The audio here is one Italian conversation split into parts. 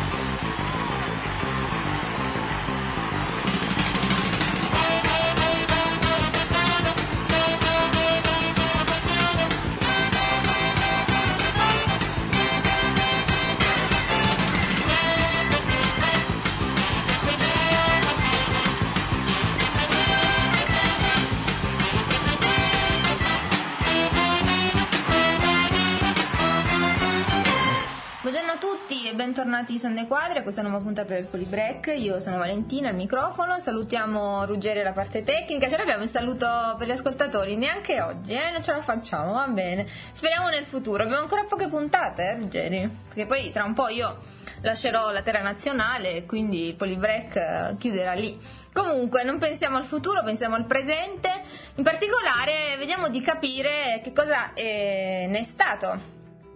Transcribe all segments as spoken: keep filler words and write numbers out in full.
Bentornati su Onde Quadre a questa nuova puntata del Polybreak. Io sono Valentina al microfono, salutiamo Ruggeri la parte tecnica. Ce l'abbiamo il saluto per gli ascoltatori? Neanche oggi, eh? Non ce la facciamo, va bene. Speriamo nel futuro. Abbiamo ancora poche puntate, eh, Ruggeri? Perché poi tra un po' io lascerò la terra nazionale, quindi il Polybreak chiuderà lì. Comunque non pensiamo al futuro, pensiamo al presente. In particolare vediamo di capire che cosa è, ne è stato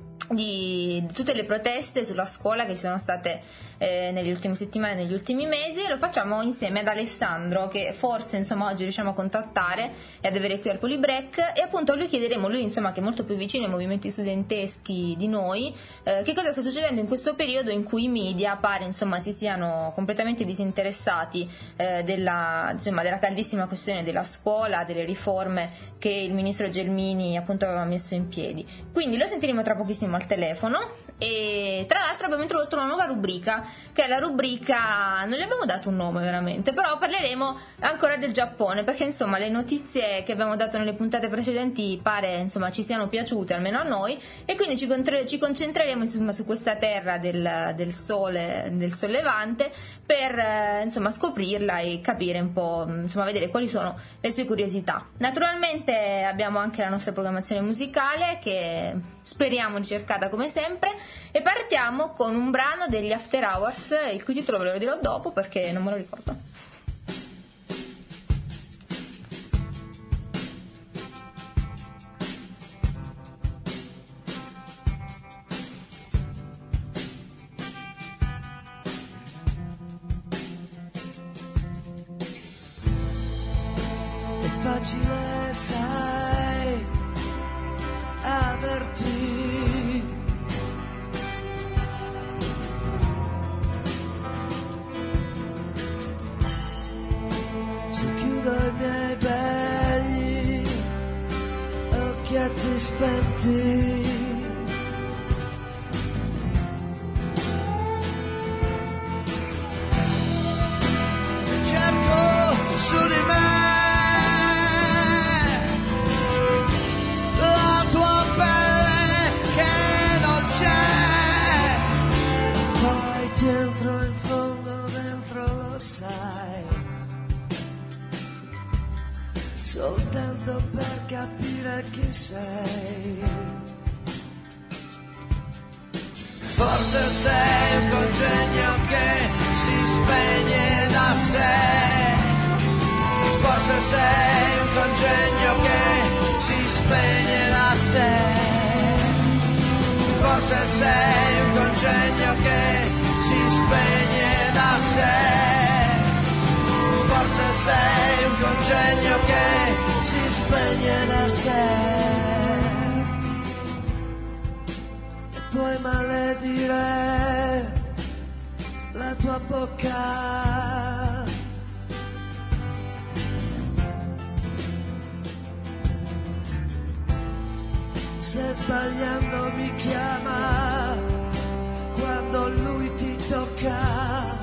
Di, di tutte le proteste sulla scuola che ci sono state eh, nelle ultime settimane, negli ultimi mesi, e lo facciamo insieme ad Alessandro, che forse insomma oggi riusciamo a contattare e ad avere qui al Polybreak, e appunto a lui chiederemo, lui insomma che è molto più vicino ai movimenti studenteschi di noi, eh, che cosa sta succedendo in questo periodo in cui i media pare insomma si siano completamente disinteressati eh, della, insomma, della caldissima questione della scuola, delle riforme che il ministro Gelmini appunto aveva messo in piedi. Quindi lo sentiremo tra pochissimo al telefono, e tra l'altro abbiamo introdotto una nuova rubrica, che è la rubrica, non gli abbiamo dato un nome veramente, però parleremo ancora del Giappone, perché insomma le notizie che abbiamo dato nelle puntate precedenti pare insomma ci siano piaciute, almeno a noi, e quindi ci, contre- ci concentreremo insomma su questa terra del, del sole, del sollevante, per eh, insomma scoprirla e capire un po', insomma vedere quali sono le sue curiosità. Naturalmente abbiamo anche la nostra programmazione musicale, che speriamo ricercata come sempre, e partiamo con un brano degli After Hours, il cui titolo ve lo dirò dopo perché non me lo ricordo. È facile, sai, averti i miei begli occhietti spenti, cerco su di me la tua pelle che non c'è, poi dentro in fondo dentro lo sai, soltanto per capire chi sei. Forse sei un congegno che si spegne da sé, forse sei un congegno che si spegne da sé, forse sei un congegno che si spegne da sé, forse sei un congegno che si spegne da sé, e puoi maledire la tua bocca, se sbagliando mi chiama quando lui ti tocca.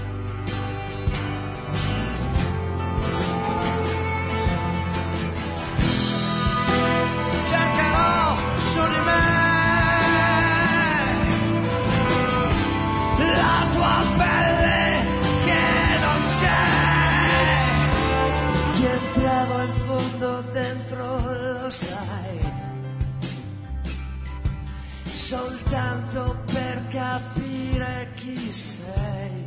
Cercherò su di me la tua pelle che non c'è, ti entravo in fondo dentro, lo sai, soltanto per capire chi sei.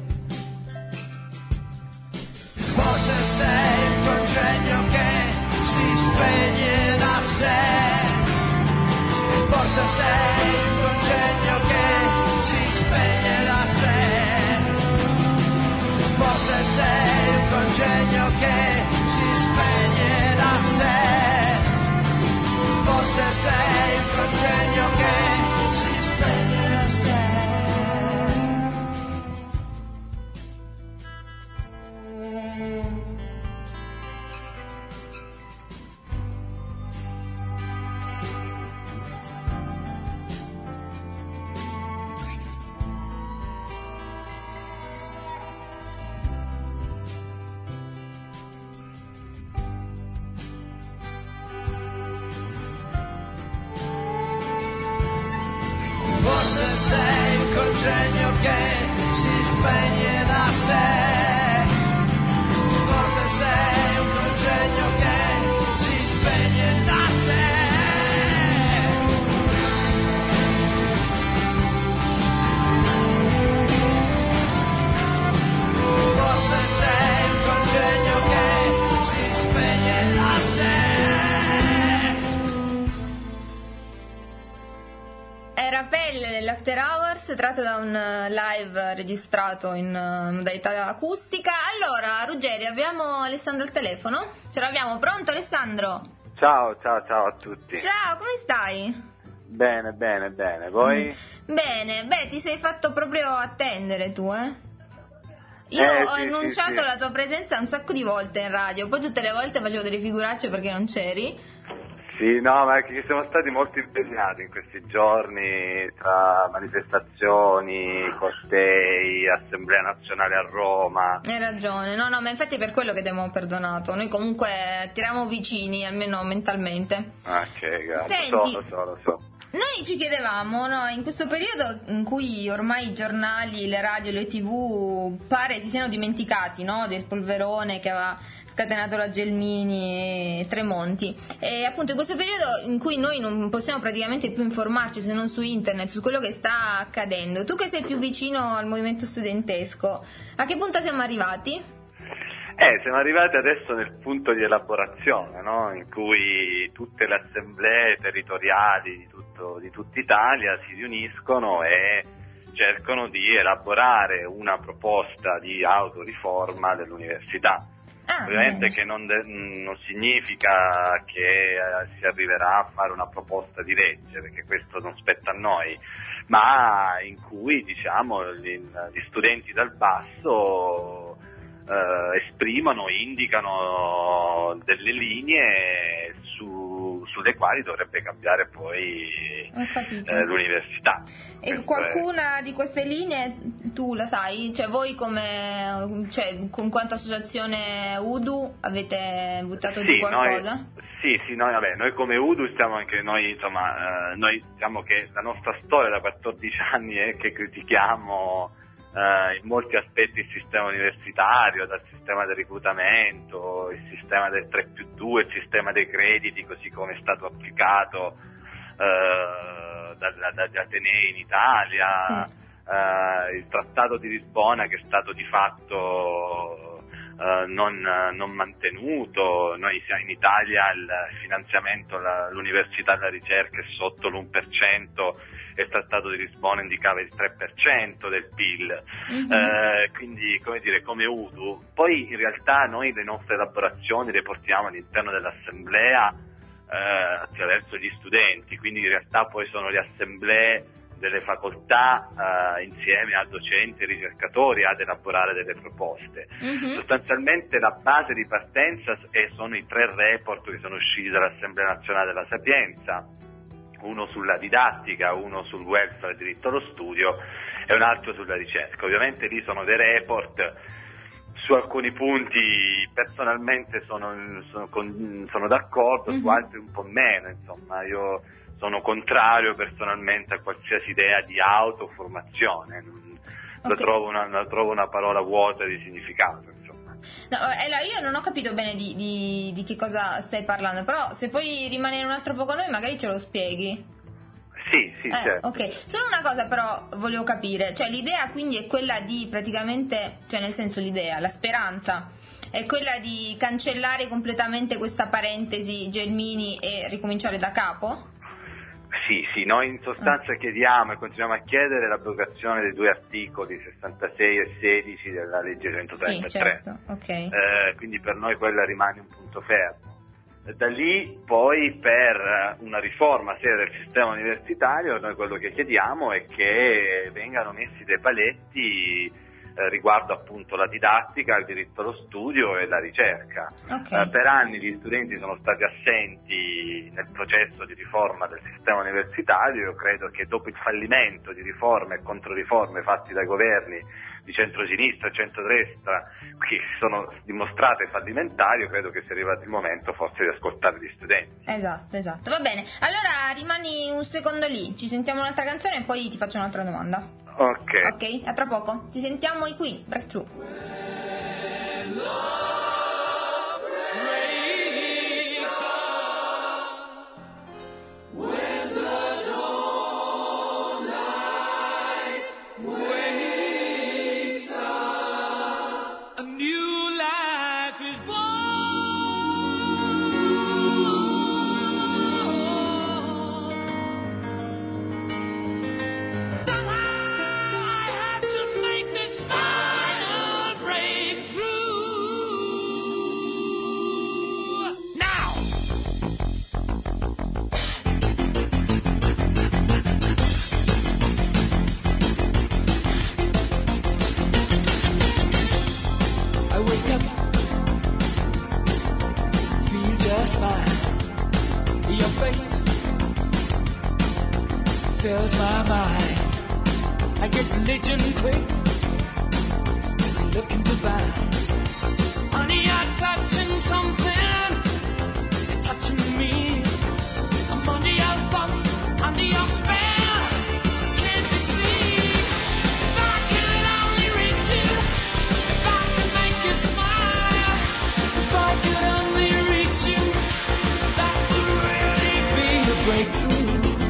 Forse sei un congegno che si spegne da sé, forse sei un congegno che si spegne da sé, forse sei un congegno che si spegne da sé, forse sei un congegno che si spegne da sé. Forse sei un congegno che si spegne da sé. Forse sei un congegno che si spegne da sé. Forse sei un congegno che si spegne da sé. Era Pelle dell'After Hours, tratto da un live registrato in modalità acustica. Allora, Ruggeri, abbiamo Alessandro al telefono? Ce l'abbiamo, pronto Alessandro? Ciao, ciao, ciao a tutti. Ciao, come stai? Bene, bene, bene. Voi? Mm. Bene, beh, ti sei fatto proprio attendere tu, eh? Io Eh, ho sì, annunciato sì, sì. la tua presenza un sacco di volte in radio, poi tutte le volte facevo delle figuracce perché non c'eri. Sì, no, ma è che siamo stati molto impegnati in questi giorni tra manifestazioni, cortei, Assemblea Nazionale a Roma. Hai ragione, no, no, ma infatti è per quello che ti abbiamo perdonato. Noi comunque ti eravamo vicini, almeno mentalmente. Ok, grazie. Senti, Lo so, lo so. Noi ci chiedevamo, no, in questo periodo in cui ormai i giornali, le radio, le tv pare si siano dimenticati, no, del polverone che aveva scatenato la Gelmini e Tremonti, e appunto in questo periodo in cui noi non possiamo praticamente più informarci se non su internet su quello che sta accadendo, tu che sei più vicino al movimento studentesco, a che punto siamo arrivati? Eh, siamo arrivati adesso nel punto di elaborazione, no? In cui tutte le assemblee territoriali di, tutto, di tutta Italia si riuniscono e cercano di elaborare una proposta di autoriforma dell'università. Ah, Ovviamente bene. che non, de- non significa che eh, si arriverà a fare una proposta di legge, perché questo non spetta a noi, ma in cui diciamo gli, gli studenti dal basso eh, esprimono, indicano delle linee su, sulle quali dovrebbe cambiare poi Ho capito. eh, l'università. E Questo qualcuna di queste linee tu la sai? Cioè voi come, cioè, con quanto associazione U D U avete buttato Sì, giù qualcosa? Noi, sì, sì, noi, vabbè, noi come U D U stiamo anche noi, insomma, eh, noi diciamo che la nostra storia da quattordici anni è che critichiamo eh, in molti aspetti il sistema universitario, dal sistema del reclutamento, il sistema del tre più due, il sistema dei crediti, così come è stato applicato eh, da- dagli Atenei in Italia, Sì. eh, il Trattato di Lisbona che è stato di fatto eh, non, non mantenuto. Noi siamo in Italia, il finanziamento all'università e alla ricerca è sotto l'uno per cento e il Trattato di Lisbona indicava il tre per cento del P I L. Mhm. Eh, quindi, come dire, come U D U, poi in realtà noi le nostre elaborazioni le portiamo all'interno dell'assemblea eh, attraverso gli studenti, quindi in realtà poi sono le assemblee delle facoltà eh, insieme a docenti e ricercatori ad elaborare delle proposte. Mhm. Sostanzialmente la base di partenza è, sono i tre report che sono usciti dall'Assemblea Nazionale della Sapienza, uno sulla didattica, uno sul welfare e diritto allo studio e un altro sulla ricerca. Ovviamente lì sono dei report, su alcuni punti personalmente sono, sono, con, sono d'accordo, Mhm. su altri un po' meno, insomma io sono contrario personalmente a qualsiasi idea di autoformazione, la, Ok. trovo una, la trovo una parola vuota di significato, insomma. No, allora io non ho capito bene di, di, di che cosa stai parlando, però se puoi rimanere un altro po' con noi magari ce lo spieghi. Sì, sì, Eh, certo. ok, solo una cosa però volevo capire, cioè l'idea quindi è quella di praticamente, cioè nel senso l'idea, la speranza è quella di cancellare completamente questa parentesi Gelmini e ricominciare da capo? Sì, sì, noi in sostanza Ah. chiediamo e continuiamo a chiedere l'abrogazione dei due articoli sessantasei e sedici della legge Sì, centotrentatré. certo, ok. Eh, quindi per noi quella rimane un punto fermo. Da lì poi per una riforma seria del sistema universitario noi quello che chiediamo è che vengano messi dei paletti eh, riguardo appunto la didattica, il diritto allo studio e la ricerca. Okay. Eh, per anni gli studenti sono stati assenti nel processo di riforma del sistema universitario. Io credo che dopo il fallimento di riforme e controriforme fatti dai governi di centrosinistra, centrodestra, che si sono dimostrate fallimentari. Io credo che sia arrivato il momento forse di ascoltare gli studenti. Esatto, esatto, va bene. Allora rimani un secondo lì, ci sentiamo un'altra canzone e poi ti faccio un'altra domanda. Ok. Ok, a tra poco. Ci sentiamo i Queen, Breakthrough. Fills my mind. I get religion quick. Is he looking to buy? Honey, I'm touching something. You're touching me. I'm under your thumb, under your spell. Can't you see? If I could only reach you, if I could make you smile, if I could only reach you, that would really be a breakthrough.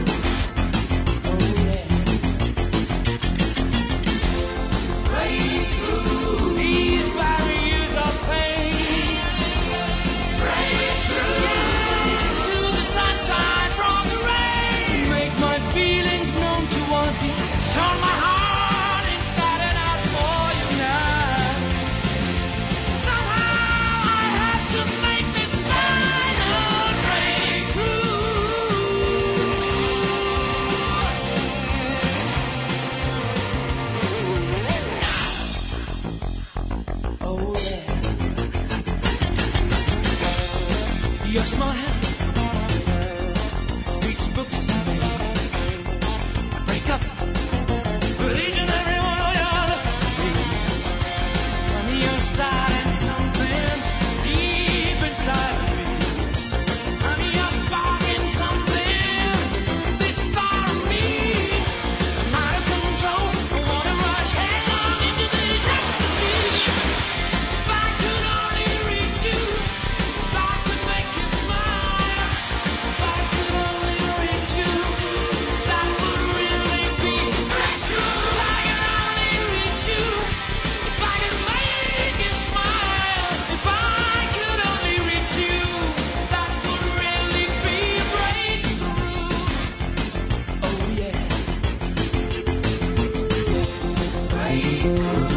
Your smile speaks books to me. I break up with each and every one of your looks. Honey, you're starting something deep inside of me. Honey, you're sparking something this far of me. I'm out of control. I wanna rush headlong into this ecstasy. If I could only reach you, if I could make you smile, if I could only reach you, that would really be a breakthrough. If I could only reach you, if I could make you smile, if I could only reach you, that would really be a breakthrough. Oh yeah, breakthrough.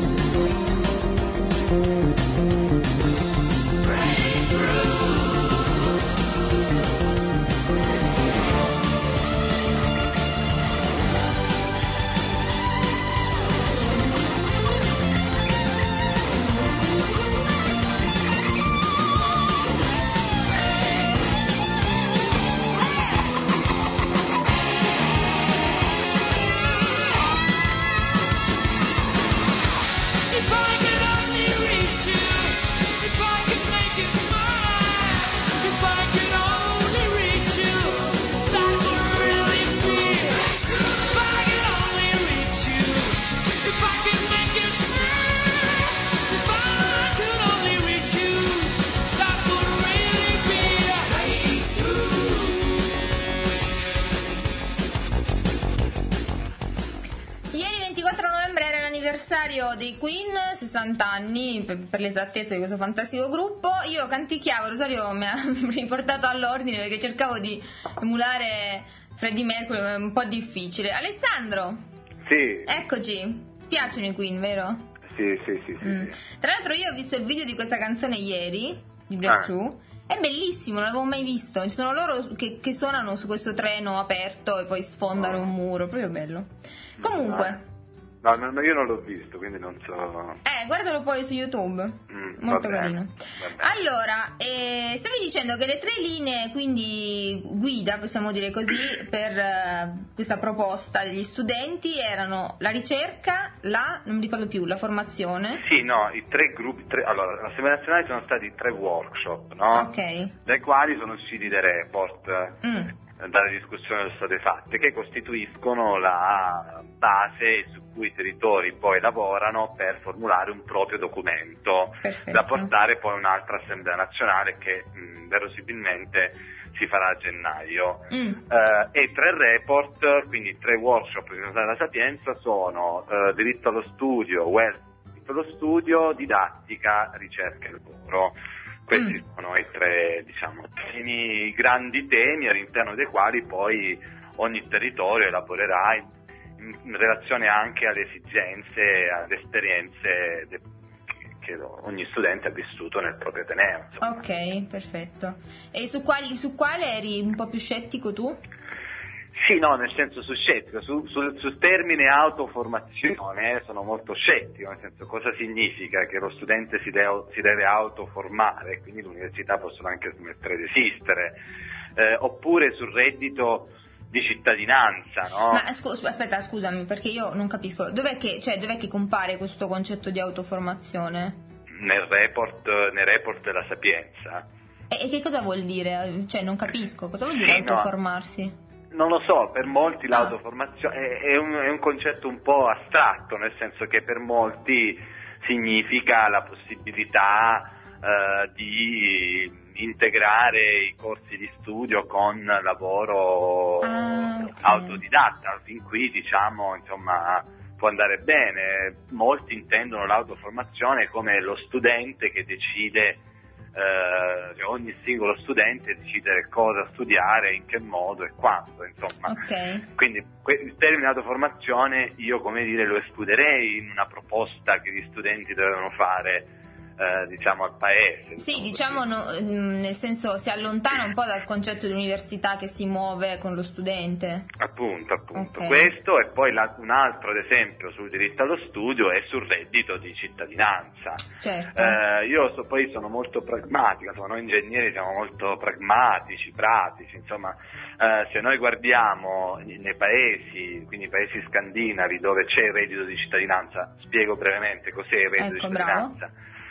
If I could only reach you, if I could make you smile, if I could only reach you, that would really be. If I could only reach you, if I could make you smile, if I could only reach you, that would really be a breakthrough. Ieri ventiquattro novembre era l'anniversario dei Queen, sessanta anni per, per l'esattezza di questo fantastico gruppo. Io canticchiavo, Rosario mi ha riportato all'ordine perché cercavo di emulare Freddie Mercury, è un po' difficile. Alessandro, Sì, eccoci, ti piacciono i Queen, vero? sì, sì, sì, sì, Mm. sì. Tra l'altro io ho visto il video di questa canzone ieri, di Breakthrough, è bellissimo, non l'avevo mai visto. Ci sono loro che, che suonano su questo treno aperto e poi sfondano un muro, proprio bello. Comunque, No, no, io non l'ho visto, quindi non so. Eh, guardalo poi su YouTube. Mm, Molto va bene, carino. va bene. Allora, eh, stavi dicendo che le tre linee, quindi guida, possiamo dire così, per eh, questa proposta degli studenti erano la ricerca, la, non mi ricordo più, la formazione. Sì, no, i tre gruppi, tre, allora, all'Assemblea nazionale sono stati tre workshop, no? Ok. Dai quali sono usciti dei report. Mm. Dalle discussioni che sono state fatte, che costituiscono la base su cui i territori poi lavorano per formulare un proprio documento Perfetto. da portare poi a un'altra assemblea nazionale che mh, verosimilmente si farà a gennaio. Mm. Eh, e tre report, quindi tre workshop che sono stati alla Sapienza, sono eh, diritto allo studio, welfare, diritto allo studio, didattica, ricerca e lavoro. Questi mm. sono i tre, diciamo, temi, grandi temi all'interno dei quali poi ogni territorio elaborerà in, in, in relazione anche alle esigenze, alle esperienze de, che ogni studente ha vissuto nel proprio ateneo. Insomma. Ok, perfetto. E su, quali, su quale eri un po' più scettico tu? Sì, no, nel senso su scettico, su, sul, sul termine autoformazione sono molto scettico, nel senso cosa significa che lo studente si, de- si deve autoformare, quindi le università possono anche smettere di esistere, eh, oppure sul reddito di cittadinanza, no? Ma scu- aspetta, scusami, perché io non capisco, dov'è che, cioè, dov'è che compare questo concetto di autoformazione? Nel report, nel report della Sapienza. E, e che cosa vuol dire? Cioè, non capisco, cosa vuol dire Sì, no. autoformarsi? Non lo so, per molti Ah. l'autoformazione è, è, un, è un concetto un po' astratto, nel senso che per molti significa la possibilità eh, di integrare i corsi di studio con lavoro Ah, ok. autodidatta, fin qui diciamo insomma può andare bene. Molti intendono l'autoformazione come lo studente che decide, eh, ogni singolo studente decidere cosa studiare, in che modo e quando, insomma. Ok. Quindi que- il termine autoformazione io, come dire, lo escluderei in una proposta che gli studenti dovevano fare, eh, diciamo, al paese. Sì, diciamo diciamo, così. no, mm, nel senso si allontana un po' dal concetto di università che si muove con lo studente. Appunto, appunto. Ok. Questo e poi la- un altro, ad esempio, sul diritto allo studio è sul reddito di cittadinanza. Certo. Eh, io so, poi sono molto pragmatico, insomma, noi ingegneri siamo molto pragmatici, pratici, insomma, eh, se noi guardiamo nei paesi, quindi i paesi scandinavi dove c'è il reddito di cittadinanza, spiego brevemente cos'è il reddito Ecco, di cittadinanza.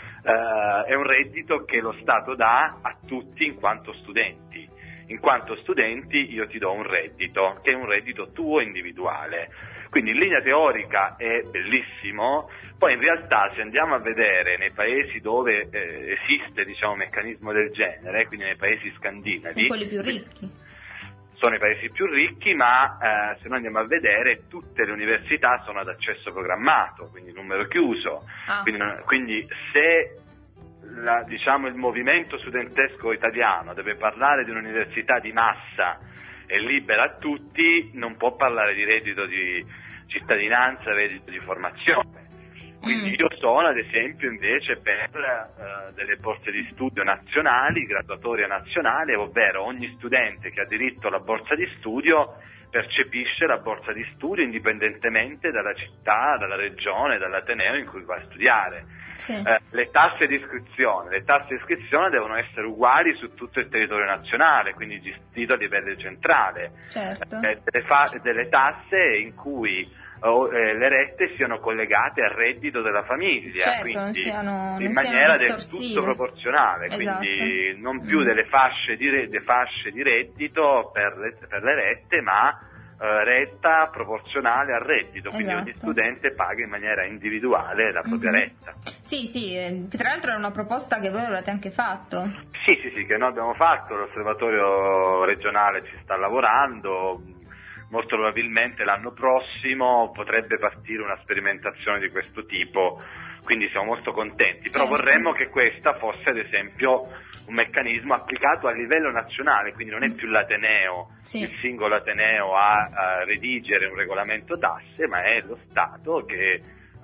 Eh, è un reddito che lo Stato dà a tutti in quanto studenti. In quanto studenti io ti do un reddito, che è un reddito tuo individuale. Quindi in linea teorica è bellissimo, poi in realtà se andiamo a vedere nei paesi dove eh, esiste, diciamo, un meccanismo del genere, quindi nei paesi scandinavi, E quelli più ricchi. sono i paesi più ricchi, ma eh, se noi andiamo a vedere tutte le università sono ad accesso programmato, quindi numero chiuso. Ah. Quindi, non- quindi se la- diciamo, il movimento studentesco italiano deve parlare di un'università di massa e libera a tutti, non può parlare di reddito di cittadinanza, reddito di formazione. Quindi Mm. io sono ad esempio invece per eh, delle borse di studio nazionali, graduatoria nazionale, ovvero ogni studente che ha diritto alla borsa di studio percepisce la borsa di studio indipendentemente dalla città, dalla regione, dall'ateneo in cui va a studiare. Sì. Eh, le tasse di iscrizione, le tasse di iscrizione devono essere uguali su tutto il territorio nazionale, quindi gestito a livello centrale. Certo. Eh, delle, fa- delle tasse in cui oh, eh, le rette siano collegate al reddito della famiglia, Certo, quindi non siano- in non siano maniera del distorsive. tutto proporzionale, Esatto. quindi non più Mm. delle fasce di, re- delle fasce di reddito per le, per le rette, ma eh, retta proporzionale al reddito, quindi ogni Esatto. studente paga in maniera individuale la propria Mhm. retta. Sì, sì, eh, che tra l'altro è una proposta che voi avevate anche fatto. Sì, sì, sì, che noi abbiamo fatto, l'osservatorio regionale ci sta lavorando, molto probabilmente l'anno prossimo potrebbe partire una sperimentazione di questo tipo, quindi siamo molto contenti, però Certo. vorremmo che questa fosse ad esempio un meccanismo applicato a livello nazionale, quindi non è più l'Ateneo, Sì. il singolo Ateneo a, a redigere un regolamento tasse, ma è lo Stato che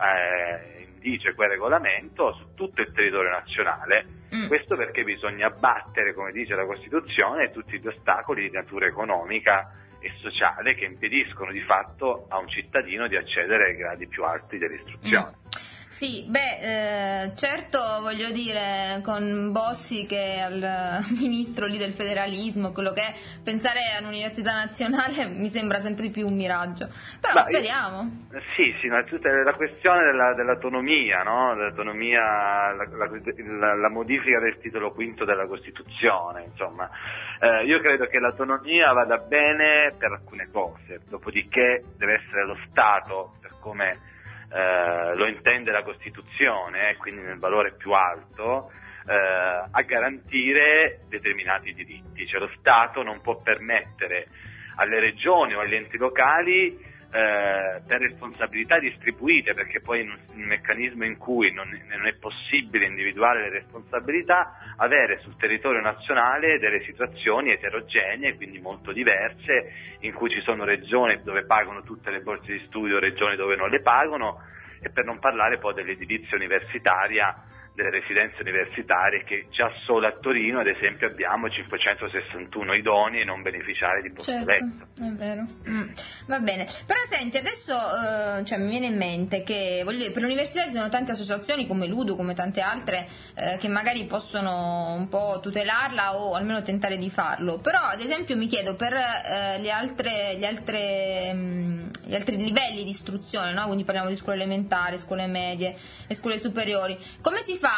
eh, indice quel regolamento su tutto il territorio nazionale. Mm. Questo perché bisogna abbattere, come dice la Costituzione, tutti gli ostacoli di natura economica e sociale che impediscono di fatto a un cittadino di accedere ai gradi più alti dell'istruzione. Mm. Sì, beh, eh, certo, voglio dire, con Bossi che è il ministro lì del federalismo, quello che è, pensare all'università nazionale mi sembra sempre di più un miraggio, però Ma speriamo. Io, sì, sì, ma tutta la questione della, dell'autonomia, no? L'autonomia, la, la, la, la modifica del titolo quinto della Costituzione, insomma, eh, io credo che l'autonomia vada bene per alcune cose, dopodiché deve essere lo Stato, per come Eh, lo intende la Costituzione, quindi nel valore più alto, eh, a garantire determinati diritti. Cioè lo Stato non può permettere alle regioni o agli enti locali eh, per responsabilità distribuite, perché poi in un, un meccanismo in cui non, non è possibile individuare le responsabilità, avere sul territorio nazionale delle situazioni eterogenee, quindi molto diverse, in cui ci sono regioni dove pagano tutte le borse di studio, regioni dove non le pagano, e per non parlare poi dell'edilizia universitaria, delle residenze universitarie, che già solo a Torino ad esempio abbiamo cinquecentosessantuno idonei non beneficiari di posto Certo, letto. è vero. Mm. Va bene, però senti, adesso eh, cioè, mi viene in mente che voglio dire, per l'università ci sono tante associazioni come l'Udu, come tante altre, eh, che magari possono un po' tutelarla o almeno tentare di farlo, però ad esempio mi chiedo per eh, le altre, gli, altre, mh, gli altri livelli di istruzione, no? Quindi parliamo di scuole elementari, scuole medie e scuole superiori, come si fa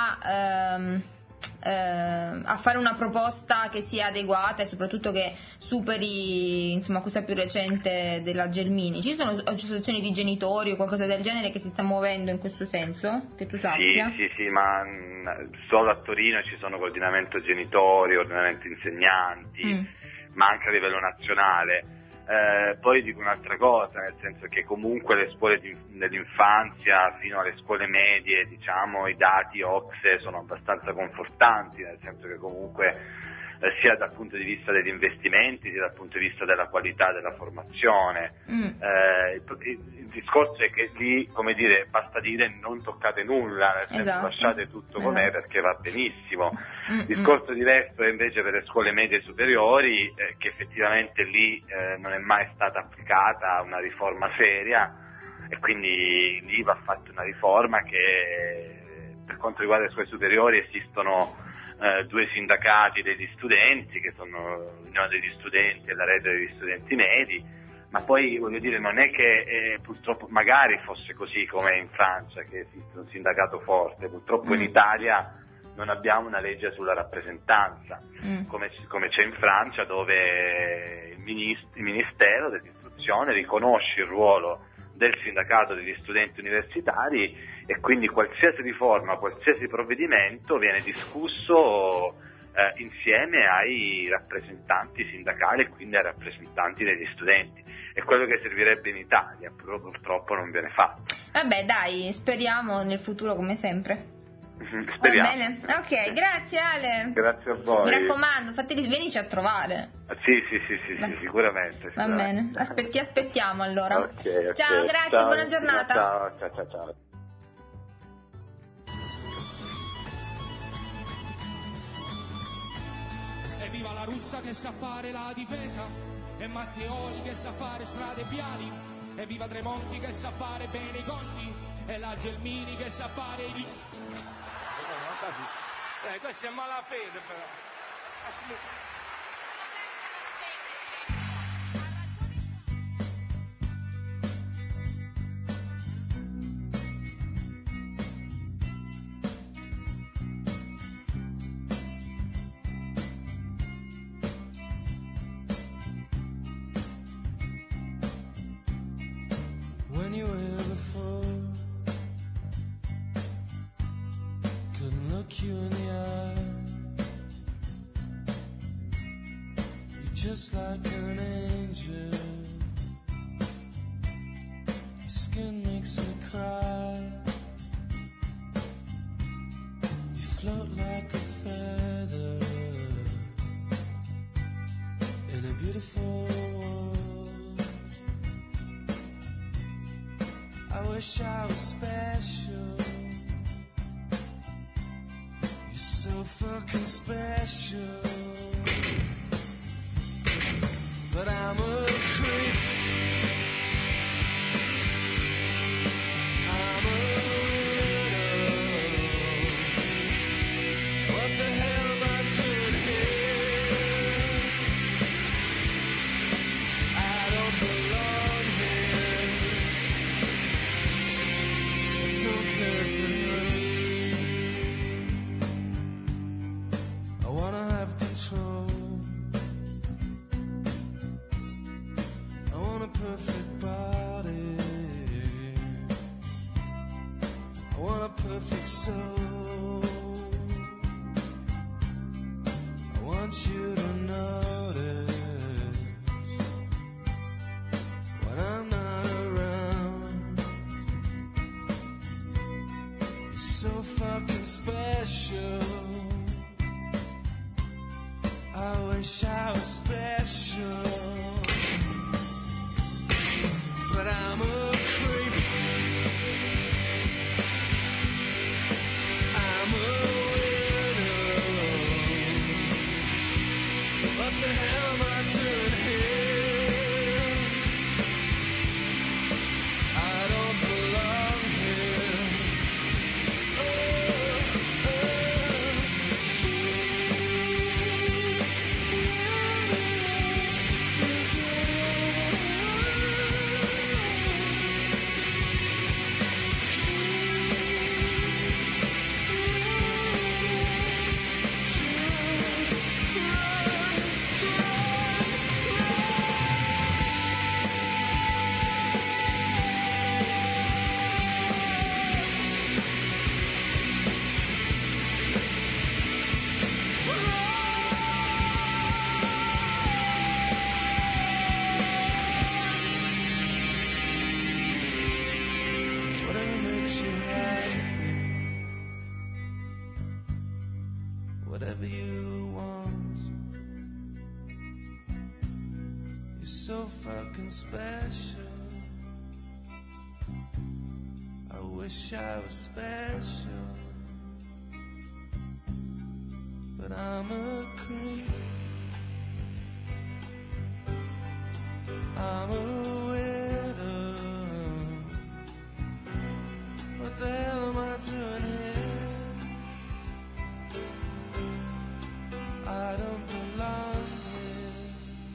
a, ehm, eh, a fare una proposta che sia adeguata e soprattutto che superi, insomma, questa più recente della Gelmini? Ci sono associazioni di genitori o qualcosa del genere che si sta muovendo in questo senso, che tu sappia? Sì, sì, sì, ma mh, solo a Torino ci sono coordinamento genitori, coordinamento insegnanti, Mm. ma anche a livello nazionale. Eh, poi dico un'altra cosa, nel senso che comunque le scuole di, dell'infanzia fino alle scuole medie, diciamo, i dati O C S E sono abbastanza confortanti, nel senso che comunque eh, sia dal punto di vista degli investimenti sia dal punto di vista della qualità della formazione. Mm. Eh, il, il discorso è che lì, come dire, basta dire non toccate nulla, nel senso Esatto. lasciate tutto com'è, Esatto. perché va benissimo. Mm, Il discorso diverso è invece per le scuole medie e superiori, eh, che effettivamente lì eh, non è mai stata applicata una riforma seria, e quindi lì va fatta una riforma che, per quanto riguarda le scuole superiori, esistono eh, due sindacati degli studenti, che sono l'Unione degli Studenti e la Rete degli Studenti Medi, ma poi voglio dire, non è che eh, purtroppo magari fosse così come in Francia, che esiste un sindacato forte, purtroppo in Mm. Italia non abbiamo una legge sulla rappresentanza, Mm. come, come c'è in Francia, dove il, minist- il Ministero dell'Istruzione riconosce il ruolo del sindacato degli studenti universitari, e quindi qualsiasi riforma, qualsiasi provvedimento viene discusso eh, insieme ai rappresentanti sindacali e quindi ai rappresentanti degli studenti. È quello che servirebbe in Italia, però purtroppo non viene fatto. Vabbè, dai, speriamo nel futuro come sempre. Speriamo. Va bene, ok, grazie Ale. Grazie a voi. Mi raccomando, fateli venici a trovare. Sì, sì, sì, sì, Dai. sì, sicuramente. Va sicuramente. bene, Aspe- ti aspettiamo allora. Ok, ok. Ciao, grazie, Ciao, buona giornata. Ciao, ciao, ciao, ciao. Evviva la russa che sa fare la difesa, e Matteoli che sa fare strade e viali, evviva Tremonti che sa fare bene i conti, e la Gelmini che sa fare i... Eh, questo è malafede però. When you were before, couldn't look you in the eye. You're just like an angel. Your skin makes me cry. You float like a feather in a beautiful world. I wish I was special. You're so fucking special. but I'm a creep. I'm a widow. What the hell am I doing here? I don't belong here. I don't care if it hurts. I wanna have control. I want a perfect body. I want a perfect soul. I want you to notice when I'm not around. You're so fucking special. I wish I was special, but I'm a creep. I'm a widow. What the hell am I doing here? I don't belong here. Oh, whatever makes you happy, whatever you want. You're so fucking special. I wish I was special, but I'm a creep. I'm a widow. What the hell am I doing here? I don't belong here.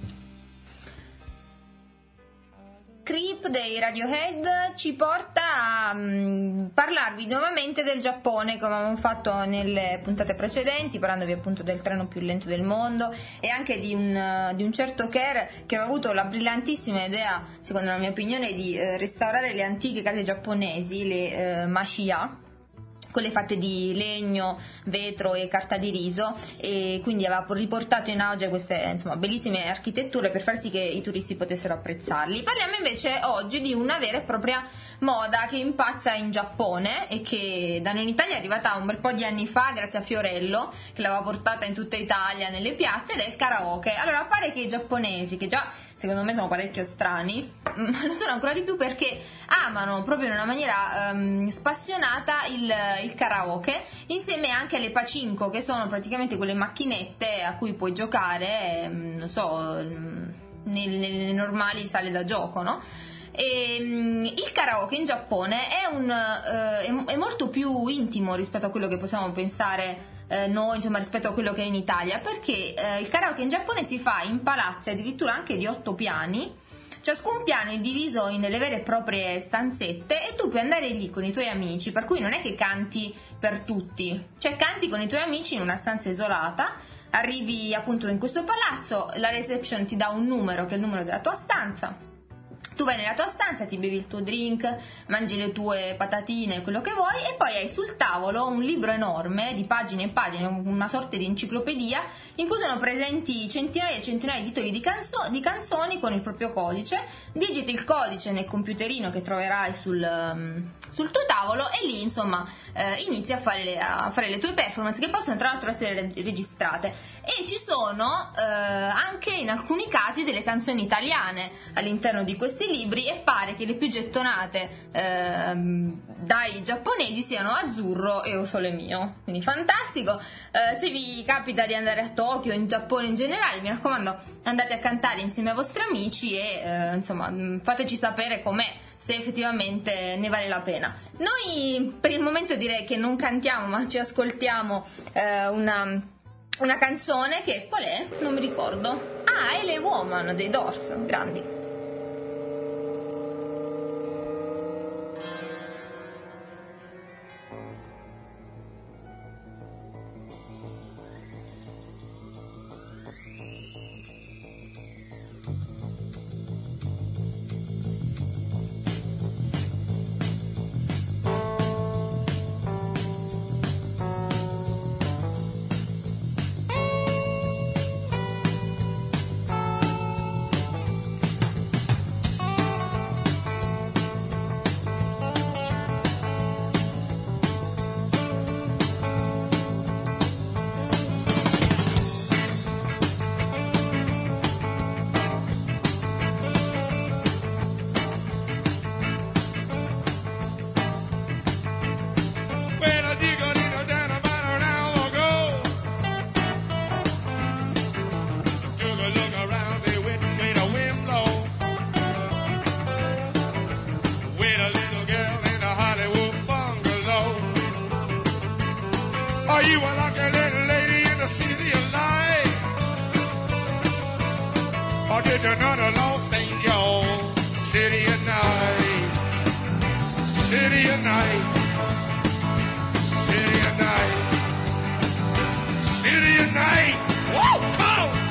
Creep dei Radiohead ci porta a um, parlarvi nuovamente del Giappone, come avevamo fatto nelle puntate precedenti, parlandovi appunto del treno più lento del mondo e anche di un, uh, di un certo Kerr che ha avuto la brillantissima idea, secondo la mia opinione, di uh, restaurare le antiche case giapponesi, le uh, mashiya, quelle fatte di legno, vetro e carta di riso, e quindi aveva riportato in auge queste insomma bellissime architetture per far sì che i turisti potessero apprezzarli. Parliamo invece oggi di una vera e propria moda che impazza in Giappone e che da noi in Italia è arrivata un bel po' di anni fa grazie a Fiorello, che l'aveva portata in tutta Italia nelle piazze, ed è il karaoke. Allora pare che i giapponesi, che già secondo me sono parecchio strani, ma lo sono ancora di più perché amano proprio in una maniera um, spassionata il, il karaoke, insieme anche alle pachinko, che sono praticamente quelle macchinette a cui puoi giocare, um, non so, um, nelle, nelle normali sale da gioco, no? E, um, il karaoke in Giappone è, un, uh, è, è molto più intimo rispetto a quello che possiamo pensare eh, noi, insomma, rispetto a quello che è in Italia, perché eh, il karaoke in Giappone si fa in palazzi addirittura anche di otto piani. Ciascun piano è diviso in delle vere e proprie stanzette e tu puoi andare lì con i tuoi amici, per cui non è che canti per tutti, cioè canti con i tuoi amici in una stanza isolata, arrivi appunto in questo palazzo, la reception ti dà un numero che è il numero della tua stanza. Tu vai nella tua stanza, ti bevi il tuo drink, mangi le tue patatine, quello che vuoi, e poi hai sul tavolo un libro enorme di pagine e pagine, una sorta di enciclopedia in cui sono presenti centinaia e centinaia di titoli di, canzo- di canzoni con il proprio codice. Digiti il codice nel computerino che troverai sul, um, sul tuo tavolo e lì insomma eh, inizi a fare, le, a fare le tue performance, che possono tra l'altro essere registrate, e ci sono eh, anche in alcuni casi delle canzoni italiane all'interno di questi libri e pare che le più gettonate ehm, dai giapponesi siano Azzurro e O Sole Mio, quindi fantastico. Eh, se vi capita di andare a Tokyo, in Giappone in generale, mi raccomando, andate a cantare insieme ai vostri amici e eh, insomma fateci sapere com'è, se effettivamente ne vale la pena. Noi per il momento direi che non cantiamo, ma ci ascoltiamo eh, una, una canzone che qual è? Non mi ricordo. Ah, L A Woman dei Doors, grandi. Are you a lucky little lady in the city of light? Or did you know the lost angel? City of night, city of night, city of night, city of night. Whoa, come on!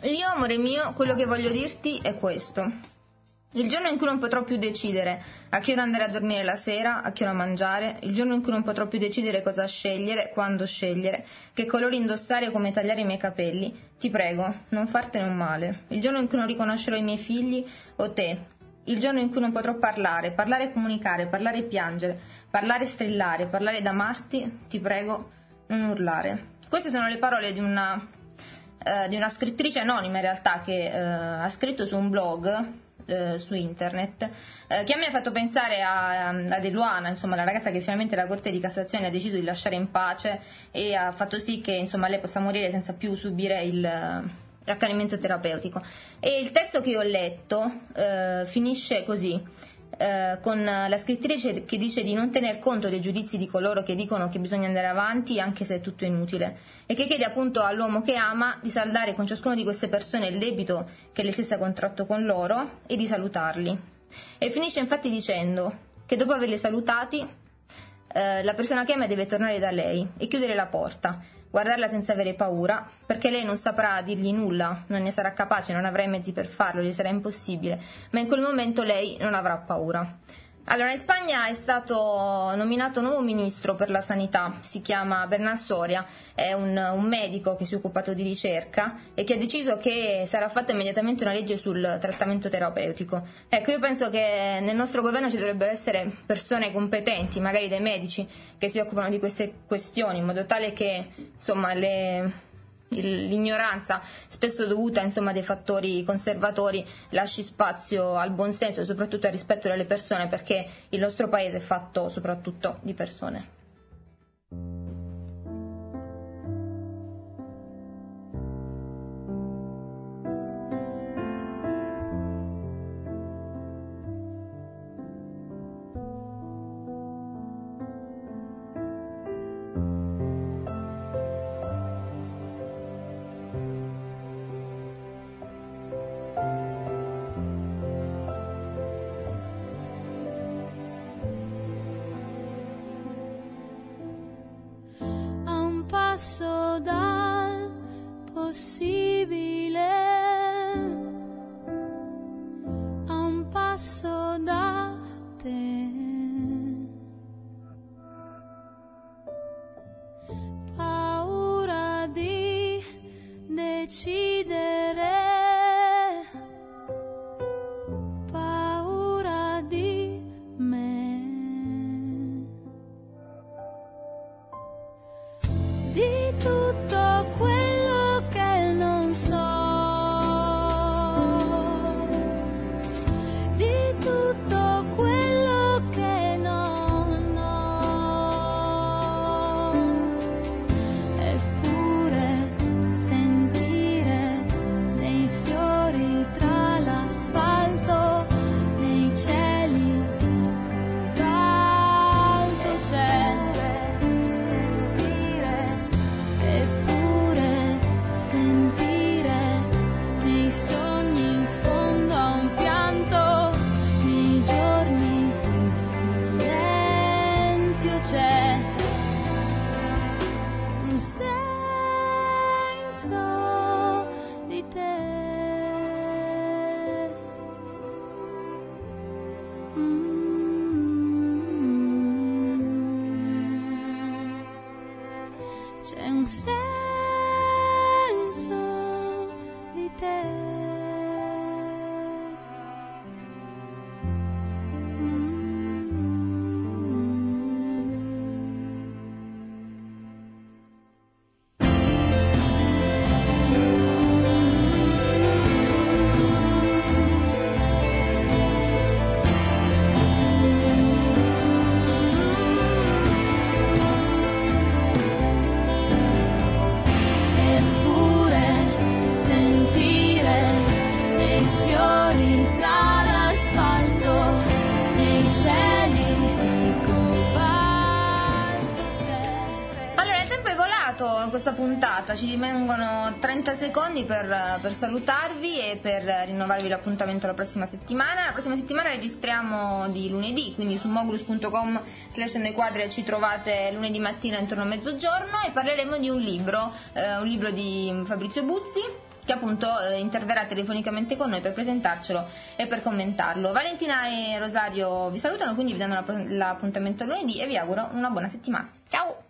Io, amore mio, quello che voglio dirti è questo. Il giorno in cui non potrò più decidere a che ora andare a dormire la sera, a che ora mangiare, il giorno in cui non potrò più decidere cosa scegliere, quando scegliere, che colori indossare o come tagliare i miei capelli, ti prego, non fartene un male. Il giorno in cui non riconoscerò i miei figli o te, il giorno in cui non potrò parlare, parlare e comunicare, parlare e piangere, parlare e strillare, parlare ed amarti, ti prego, non urlare. Queste sono le parole di una, eh, di una scrittrice anonima in realtà che eh, ha scritto su un blog Eh, su internet, eh, che a me ha fatto pensare a, a De Luana, insomma la ragazza che finalmente la Corte di Cassazione ha deciso di lasciare in pace e ha fatto sì che insomma lei possa morire senza più subire il l'accanimento terapeutico. E il testo che io ho letto eh, finisce così, eh, con la scrittrice che dice di non tener conto dei giudizi di coloro che dicono che bisogna andare avanti anche se è tutto inutile, e che chiede appunto all'uomo che ama di saldare con ciascuna di queste persone il debito che lei stessa ha contratto con loro e di salutarli. E finisce infatti dicendo che dopo averli salutati eh, la persona che ama deve tornare da lei e chiudere la porta, guardarla senza avere paura, perché lei non saprà dirgli nulla, non ne sarà capace, non avrà i mezzi per farlo, gli sarà impossibile, ma in quel momento lei non avrà paura. Allora, in Spagna è stato nominato nuovo ministro per la sanità, si chiama Bernat Soria, è un, un medico che si è occupato di ricerca e che ha deciso che sarà fatta immediatamente una legge sul trattamento terapeutico. Ecco, io penso che nel nostro governo ci dovrebbero essere persone competenti, magari dei medici, che si occupano di queste questioni, in modo tale che, insomma, le... l'ignoranza spesso dovuta insomma dei fattori conservatori lasci spazio al buonsenso e soprattutto al rispetto delle persone, perché il nostro paese è fatto soprattutto di persone. Passo dal possibile a un passo da te, paura di decidere, paura di me, di tutto quello che non so, di tutto quello che non ho, eppure sentire nei fiori tra l'asfalto, nei cieli d'alto cielo. Sogni in fondo a un pianto, nei giorni di silenzio c'è un senso di te. Mm-hmm. C'è un senso di te. Questa puntata ci rimangono trenta secondi per, per salutarvi e per rinnovarvi l'appuntamento la prossima settimana. La prossima settimana registriamo di lunedì, quindi su mogulus punto com slash Endoquadria ci trovate lunedì mattina intorno a mezzogiorno e parleremo di un libro, eh, un libro di Fabrizio Buzzi che appunto eh, interverrà telefonicamente con noi per presentarcelo e per commentarlo. Valentina e Rosario vi salutano, quindi vi danno la- l'appuntamento lunedì e vi auguro una buona settimana. Ciao!